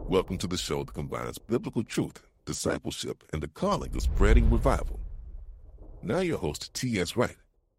Welcome to the show that combines biblical truth, discipleship, and the calling of spreading revival. Now your host, T.S. Wright.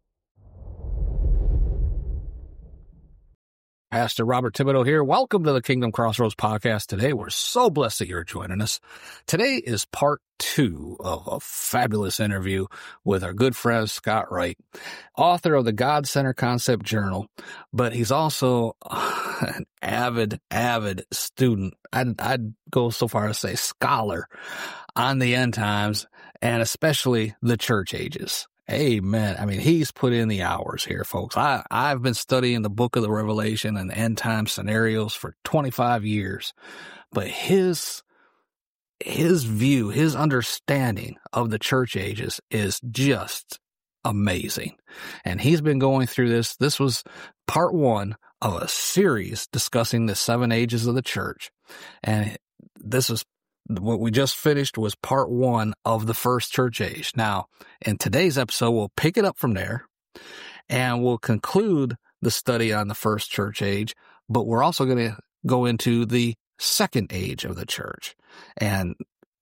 Pastor Robert Thibodeau here. Welcome to the Kingdom Crossroads podcast. Today, we're so blessed that you're joining us. Today is part 2 of a fabulous interview with our good friend, Scott Wright, author of the God Center Concept Journal, but he's also an avid student. I'd go so far as to say scholar on the end times and especially the church ages. Amen. I mean, he's put in the hours here, folks. I've been studying the book of the Revelation and end time scenarios for 25 years, but his view, his understanding of the church ages is just amazing. And he's been going through this. This was part 1 of a series discussing the 7 ages of the church. And this is what we just finished was part 1 of the first church age. Now, in today's episode, we'll pick it up from there and we'll conclude the study on the first church age, but we're also going to go into the second age of the church. And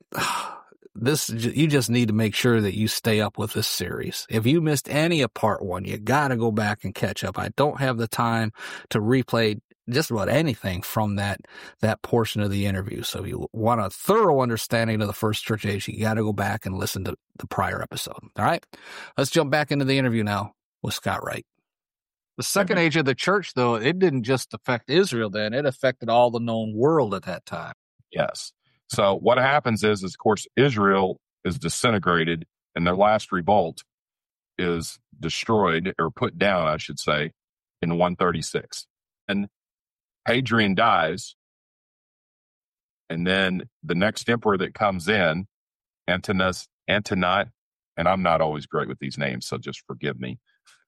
you just need to make sure that you stay up with this series. If you missed any of part 1, you got to go back and catch up. I don't have the time to replay just about anything from that portion of the interview. So if you want a thorough understanding of the first church age, you got to go back and listen to the prior episode. All right, let's jump back into the interview now with Scott Wright. The second age of the church, though, it didn't just affect Israel then. It affected all the known world at that time. Yes. So what happens is, of course, Israel is disintegrated and their last revolt is destroyed or put down, I should say, in 136. And Hadrian dies, and then the next emperor that comes in, Antoninus, and I'm not always great with these names, so just forgive me.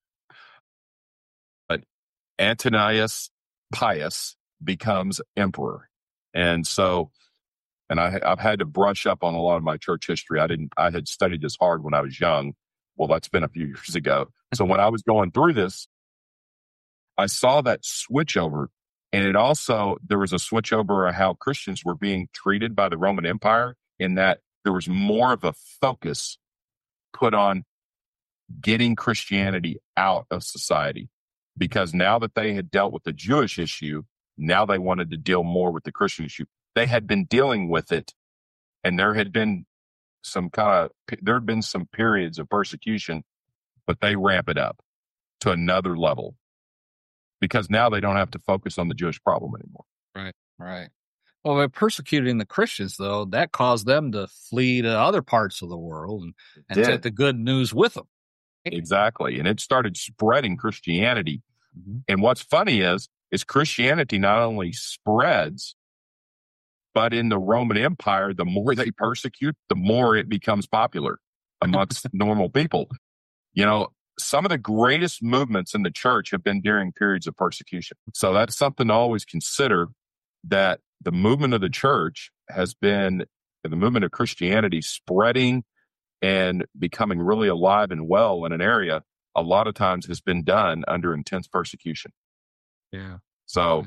But Antonius Pius becomes emperor. And so, and I've had to brush up on a lot of my church history. I had studied this hard when I was young. Well, that's been a few years ago. So when I was going through this, I saw that switchover. And it also, there was a switchover of how Christians were being treated by the Roman Empire, in that there was more of a focus put on getting Christianity out of society. Because now that they had dealt with the Jewish issue, now they wanted to deal more with the Christian issue. They had been dealing with it, and there had been some periods of persecution, but they ramp it up to another level. Because now they don't have to focus on the Jewish problem anymore. Right. Well, by persecuting the Christians, though, that caused them to flee to other parts of the world and take the good news with them. Exactly. And it started spreading Christianity. Mm-hmm. And what's funny is Christianity not only spreads, but in the Roman Empire, the more they persecute, the more it becomes popular amongst normal people. You know, some of the greatest movements in the church have been during periods of persecution. So that's something to always consider, that the movement of the church has been, the movement of Christianity spreading and becoming really alive and well in an area, a lot of times has been done under intense persecution. Yeah. So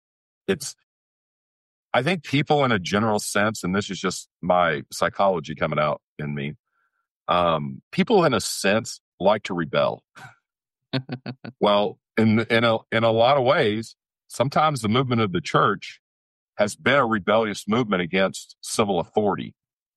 I think people in a general sense, and this is just my psychology coming out in me, people in a sense like to rebel. Well, in a lot of ways, sometimes the movement of the church has been a rebellious movement against civil authority.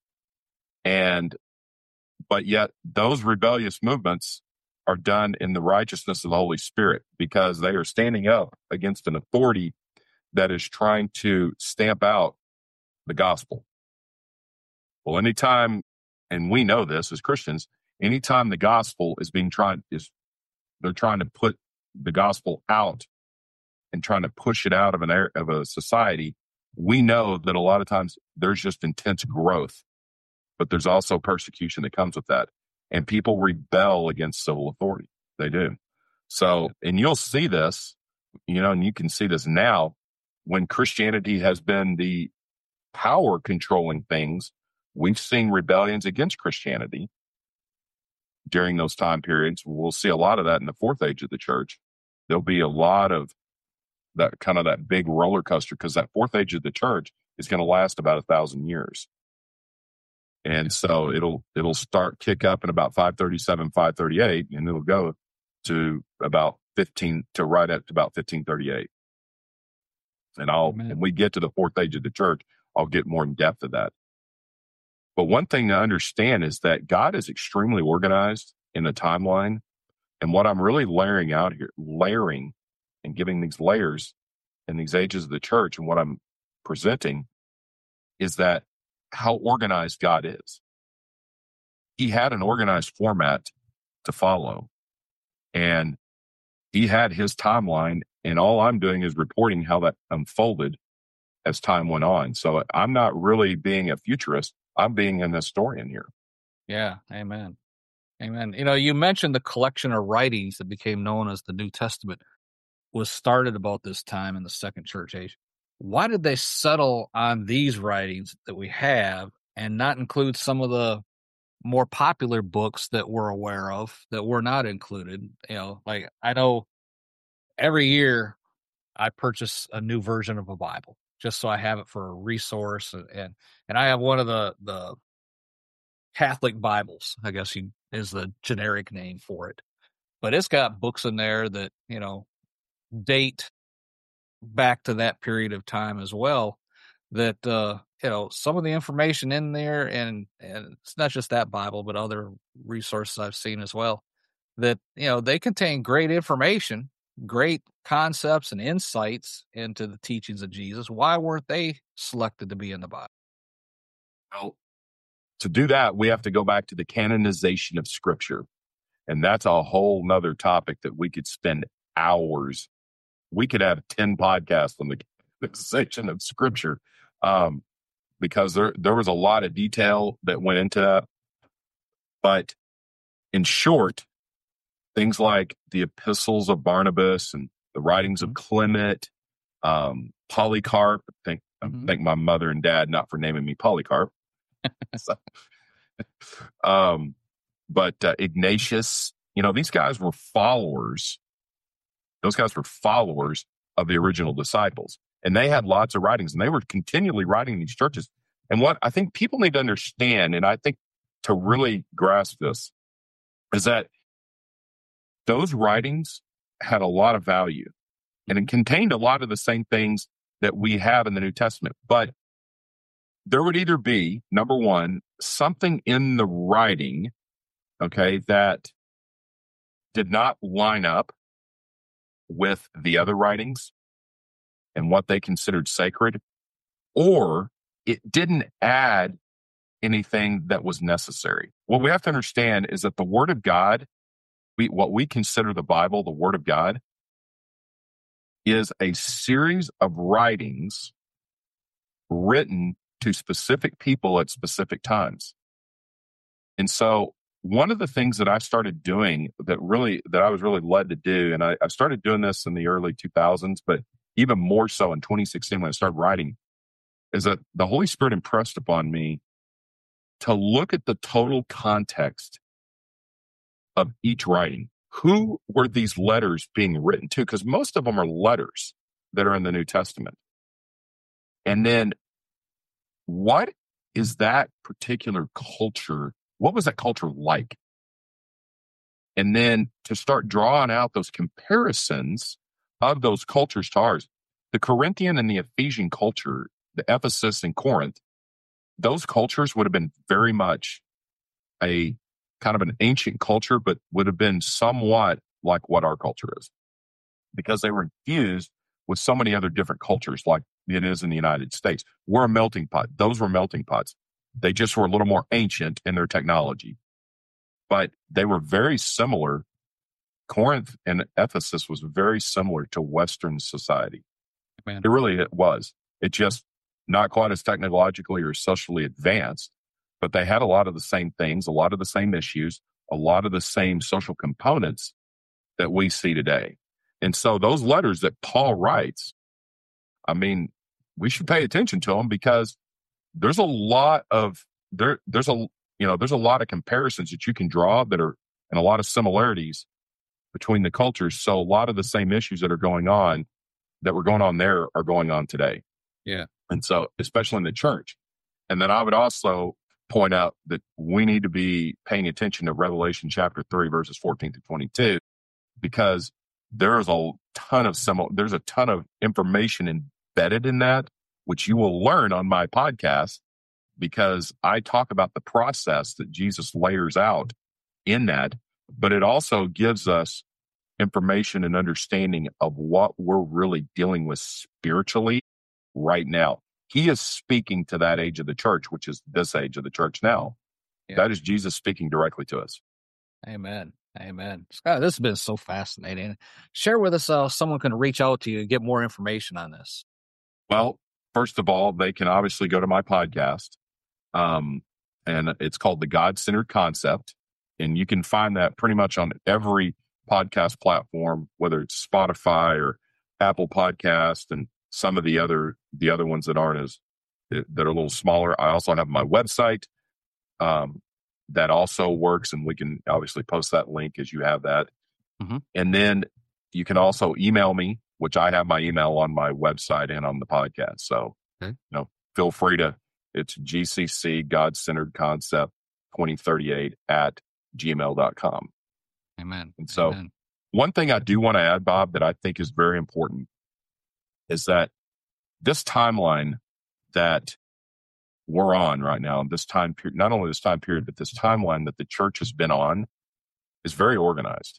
But yet those rebellious movements are done in the righteousness of the Holy Spirit, because they are standing up against an authority that is trying to stamp out the gospel. Well, anytime, and we know this as Christians, anytime the gospel they're trying to put the gospel out and trying to push it out of a society, we know that a lot of times there's just intense growth, but there's also persecution that comes with that. And people rebel against civil authority. They do. So, and you'll see this, and you can see this now when Christianity has been the power controlling things. We've seen rebellions against Christianity during those time periods. We'll see a lot of that in the fourth age of the church. There'll be a lot of that big roller coaster, because that fourth age of the church is going to last about 1,000 years. And so it'll start kick up in about 537, 538, and it'll go to about 15 to right up to about 1538. And when we get to the fourth age of the church, I'll get more in depth of that. But one thing to understand is that God is extremely organized in the timeline. And what I'm really layering and giving these layers in these ages of the church, and what I'm presenting is that how organized God is. He had an organized format to follow, and he had his timeline, and all I'm doing is reporting how that unfolded as time went on. So I'm not really being a futurist. I'm being an historian here. Yeah. Amen. Amen. You mentioned the collection of writings that became known as the New Testament was started about this time in the second church age. Why did they settle on these writings that we have and not include some of the more popular books that we're aware of that were not included? Like I know every year I purchase a new version of a Bible just so I have it for a resource. And I have one of the Catholic Bibles, I guess is the generic name for it. But it's got books in there that, date back to that period of time as well, that some of the information in there, and it's not just that Bible but other resources I've seen as well, that they contain great information, great concepts and insights into the teachings of Jesus. Why weren't they selected to be in the Bible? Well, to do that, we have to go back to the canonization of Scripture, and that's a whole nother topic that we could spend hours. We could have 10 podcasts on the canonization of Scripture, because there was a lot of detail that went into that. But in short, things like the epistles of Barnabas and the writings of Clement, Polycarp. Thank my mother and dad not for naming me Polycarp. But Ignatius, these guys were followers. Those guys were followers of the original disciples, and they had lots of writings, and they were continually writing these churches. And what I think people need to understand, and I think to really grasp this, is that those writings had a lot of value, and it contained a lot of the same things that we have in the New Testament. But there would either be, number one, something in the writing, that did not line up with the other writings and what they considered sacred, or it didn't add anything that was necessary. What we have to understand is that the Word of God, what we consider the Bible, the Word of God, is a series of writings written to specific people at specific times. And so one of the things that I started doing that I was really led to do, and I started doing this in the early 2000s, but even more so in 2016 when I started writing, is that the Holy Spirit impressed upon me to look at the total context of each writing. Who were these letters being written to? Because most of them are letters that are in the New Testament. And then what is that particular culture? What was that culture like? And then to start drawing out those comparisons of those cultures to ours. The Corinthian and the Ephesian culture, the Ephesus and Corinth, those cultures would have been very much a kind of an ancient culture, but would have been somewhat like what our culture is, because they were infused with so many other different cultures like it is in the United States. We're a melting pot. Those were melting pots. They just were a little more ancient in their technology, but they were very similar. Corinth and Ephesus was very similar to Western society. Man. It was. It just not quite as technologically or socially advanced, but they had a lot of the same things, a lot of the same issues, a lot of the same social components that we see today. And so those letters that Paul writes, I mean, we should pay attention to them, because there's a lot of there's a lot of comparisons that you can draw that are, and a lot of similarities between the cultures. So a lot of the same issues that were going on there are going on today. Yeah. And so, especially in the church. And then I would also point out that we need to be paying attention to Revelation chapter 3, verses 14 to 22, because there's a ton of information embedded in that, which you will learn on my podcast, because I talk about the process that Jesus layers out in that, but it also gives us information and understanding of what we're really dealing with spiritually right now. He is speaking to that age of the church, which is this age of the church now. Yeah. That is Jesus speaking directly to us. Amen. Amen. Scott, this has been so fascinating. Share with us how someone can reach out to you and get more information on this. Well, first of all, they can obviously go to my podcast, and it's called The God-Centered Concept. And you can find that pretty much on every podcast platform, whether it's Spotify or Apple Podcast and some of the other ones that aren't that are a little smaller. I also have my website that also works, and we can obviously post that link as you have that. Mm-hmm. And then you can also email me, which I have my email on my website and on the podcast. So, feel free to, it's GCC God-Centered Concept 2038 at gmail.com. Amen. And so one thing I do want to add, Bob, that I think is very important is that this timeline that we're on right now, this time period, not only this time period, but this timeline that the church has been on is very organized.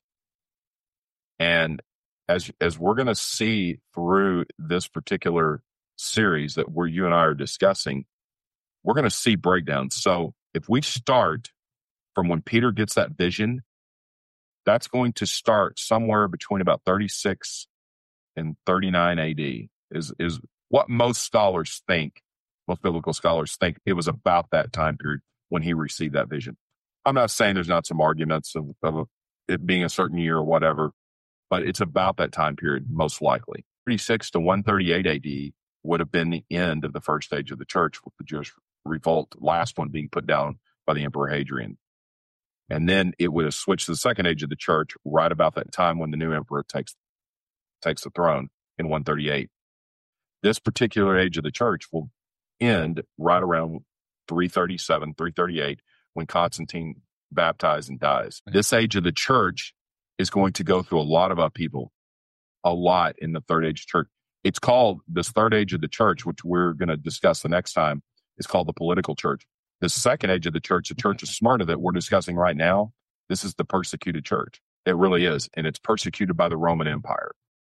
And as we're going to see through this particular series that you and I are discussing, we're going to see breakdowns. So if we start from when Peter gets that vision, that's going to start somewhere between about 36 and 39 AD is what most biblical scholars think it was about that time period when he received that vision. I'm not saying there's not some arguments of it being a certain year or whatever, but it's about that time period, most likely. 36 to 138 AD would have been the end of the first stage of the church, with the Jewish revolt, last one being put down by the Emperor Hadrian. And then it would have switched to the second age of the church right about that time when the new emperor takes the throne in 138. This particular age of the church will end right around 337, 338, when Constantine baptized and dies. This age of the church is going to go through a lot of upheaval, a lot in the third age of church. It's called, this third age of the church, which we're going to discuss the next time, is called the political church. The second age of the church of Smyrna that we're discussing right now, this is the persecuted church. It really is. And it's persecuted by the Roman Empire.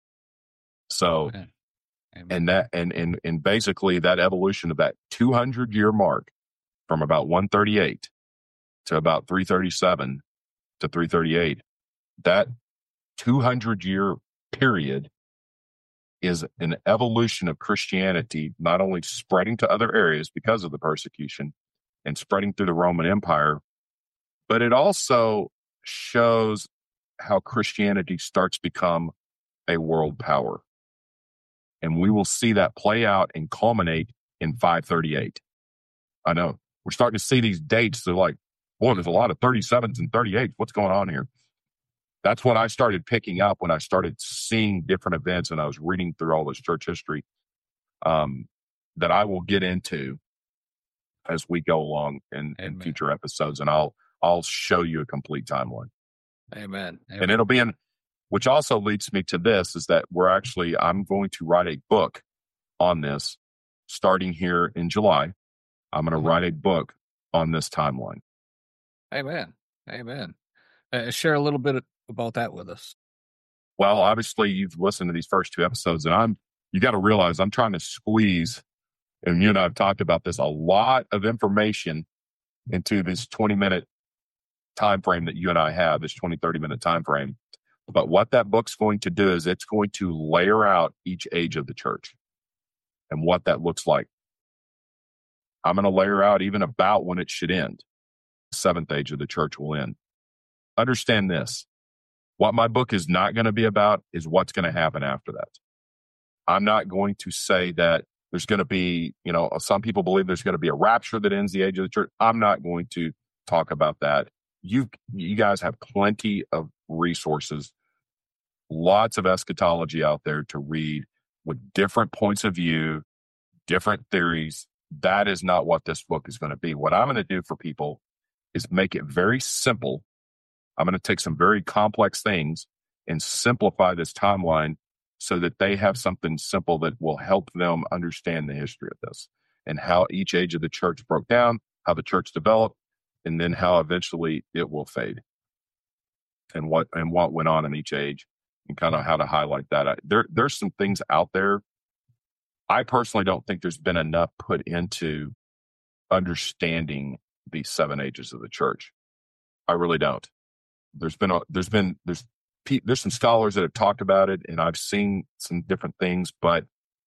So, and basically that evolution of that 200-year mark from about 138 to about 337 to 338, that 200-year period is an evolution of Christianity, not only spreading to other areas because of the persecution and spreading through the Roman Empire, but it also shows how Christianity starts to become a world power. And we will see that play out and culminate in 538. I know we're starting to see these dates. They're like, boy, there's a lot of 37s and 38s. What's going on here? That's what I started picking up when I started seeing different events and I was reading through all this church history that I will get into as we go along in future episodes. And I'll show you a complete timeline. Amen. And it'll be which also leads me to this, is that I'm going to write a book on this starting here in July. I'm going to write a book on this timeline. Amen. Share a little bit about that with us. Well, obviously you've listened to these first two episodes, and you got to realize I'm trying to squeeze, and you and I have talked about this, a lot of information into this 20-minute time frame that you and I have, this 20, 30-minute time frame. But what that book's going to do is it's going to layer out each age of the church and what that looks like. I'm going to layer out even about when it should end. The seventh age of the church will end. Understand this. What my book is not going to be about is what's going to happen after that. I'm not going to say that there's going to be, some people believe there's going to be a rapture that ends the age of the church. I'm not going to talk about that. You guys have plenty of resources, lots of eschatology out there to read with different points of view, different theories. That is not what this book is going to be. What I'm going to do for people is make it very simple. I'm going to take some very complex things and simplify this timeline so that they have something simple that will help them understand the history of this and how each age of the church broke down, how the church developed, and then how eventually it will fade, and what went on in each age, and kind of how to highlight that. There's some things out there. I personally don't think there's been enough put into understanding these 7 ages of the church. I really don't. There's some scholars that have talked about it, and I've seen some different things, but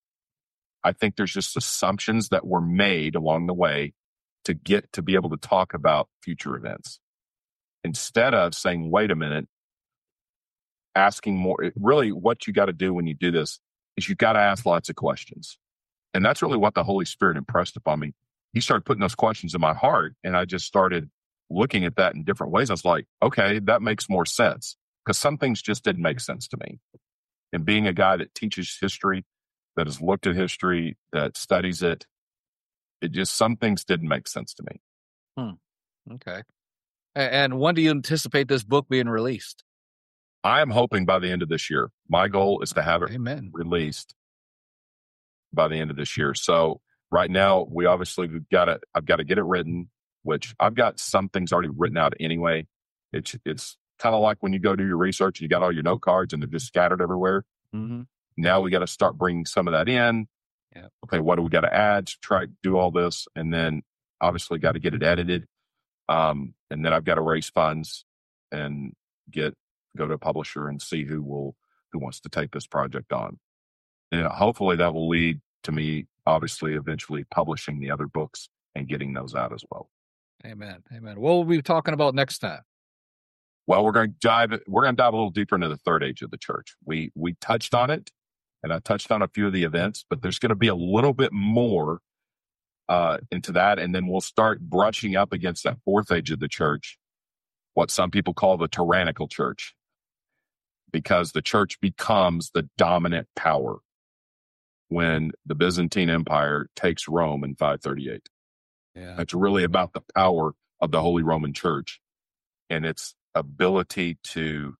I think there's just assumptions that were made along the way to get to be able to talk about future events. Instead of saying, wait a minute, asking more. Really, what you got to do when you do this is you got to ask lots of questions. And that's really what the Holy Spirit impressed upon me. He started putting those questions in my heart, and I just started looking at that in different ways. I was like, okay, that makes more sense, because some things just didn't make sense to me. And being a guy that teaches history, that has looked at history, that studies it, some things didn't make sense to me. Okay. And when do you anticipate this book being released? I am hoping by the end of this year. My goal is to have it released by the end of this year. So right now, I've got to get it written, which I've got some things already written out anyway. It's kind of like when you go do your research and you got all your note cards and they're just scattered everywhere. Mm-hmm. Now we got to start bringing some of that in. Yeah. Okay, what do we got to add to try to do all this? And then obviously got to get it edited. And then I've got to raise funds and go to a publisher and see who wants to take this project on. And hopefully that will lead to me, obviously, eventually publishing the other books and getting those out as well. Amen. Amen. What will we be talking about next time? Well, we're going to dive a little deeper into the third age of the church. We touched on it, and I touched on a few of the events, but there's going to be a little bit more into that. And then we'll start brushing up against that fourth age of the church, what some people call the tyrannical church, because the church becomes the dominant power when the Byzantine Empire takes Rome in 538. Yeah. It's really about the power of the Holy Roman Church and its ability to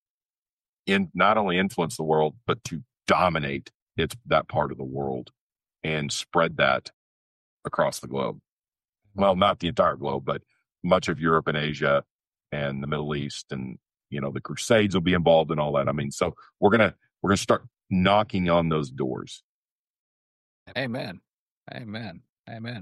not only influence the world, but to dominate that part of the world and spread that across the globe. Well, not the entire globe, but much of Europe and Asia and the Middle East, and the Crusades will be involved in all that. I mean, so we're gonna start knocking on those doors. Amen. Amen. Amen.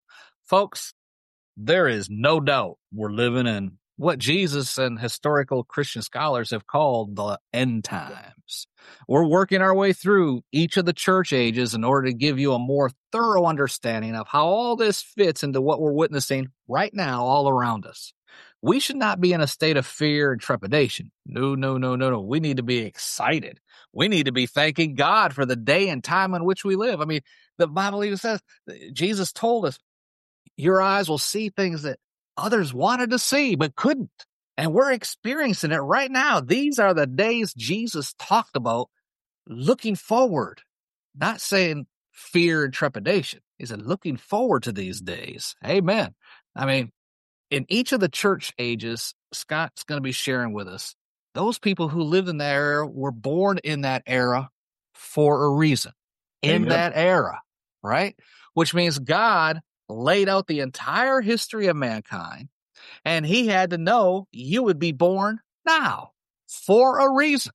Folks, there is no doubt we're living in what Jesus and historical Christian scholars have called the end times. We're working our way through each of the church ages in order to give you a more thorough understanding of how all this fits into what we're witnessing right now all around us. We should not be in a state of fear and trepidation. No. We need to be excited. We need to be thanking God for the day and time in which we live. I mean, the Bible even says, Jesus told us, your eyes will see things that others wanted to see but couldn't. And we're experiencing it right now. These are the days Jesus talked about looking forward, not saying fear and trepidation. He said looking forward to these days. Amen. I mean, in each of the church ages, Scott's going to be sharing with us, those people who lived in that era were born in that era for a reason. In that era, right? Which means God laid out the entire history of mankind, and he had to know you would be born now for a reason.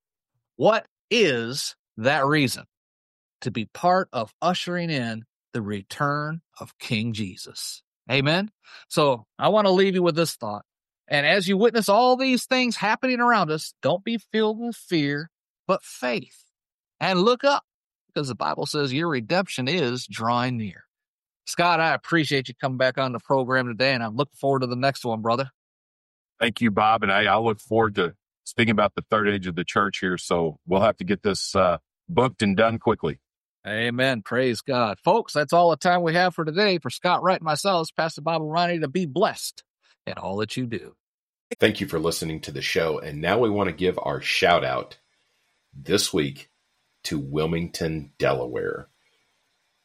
What is that reason? To be part of ushering in the return of King Jesus. Amen? So I want to leave you with this thought. And as you witness all these things happening around us, don't be filled with fear, but faith. And look up, because the Bible says your redemption is drawing near. Scott, I appreciate you coming back on the program today, and I'm looking forward to the next one, brother. Thank you, Bob. And I look forward to speaking about the third age of the church here. So we'll have to get this booked and done quickly. Amen. Praise God. Folks, that's all the time we have for today. For Scott Wright and myself, it's Pastor Bob Ronnie, to be blessed in all that you do. Thank you for listening to the show. And now we want to give our shout out this week to Wilmington, Delaware.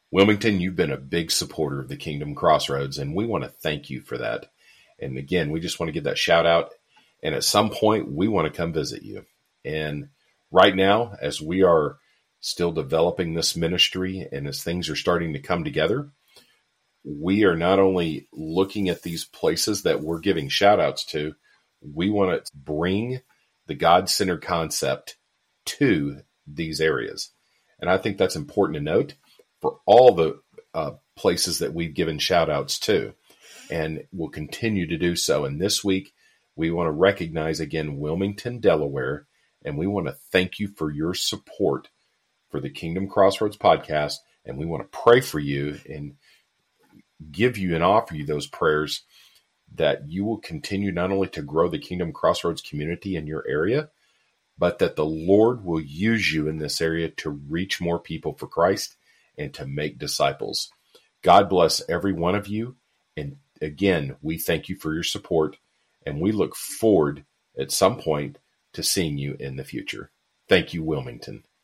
Wilmington, you've been a big supporter of the Kingdom Crossroads, and we want to thank you for that. And again, we just want to give that shout out. And at some point, we want to come visit you. And right now, as we are still developing this ministry and as things are starting to come together, we are not only looking at these places that we're giving shout outs to, we want to bring the God-centered concept to these areas. And I think that's important to note for all the places that we've given shout outs to, and we'll continue to do so. And this week, we want to recognize again Wilmington, Delaware, and we want to thank you for your support for the Kingdom Crossroads podcast. And we want to pray for you and give you and offer you those prayers that you will continue not only to grow the Kingdom Crossroads community in your area, but that the Lord will use you in this area to reach more people for Christ and to make disciples. God bless every one of you. And again, we thank you for your support, and we look forward at some point to seeing you in the future. Thank you, Wilmington.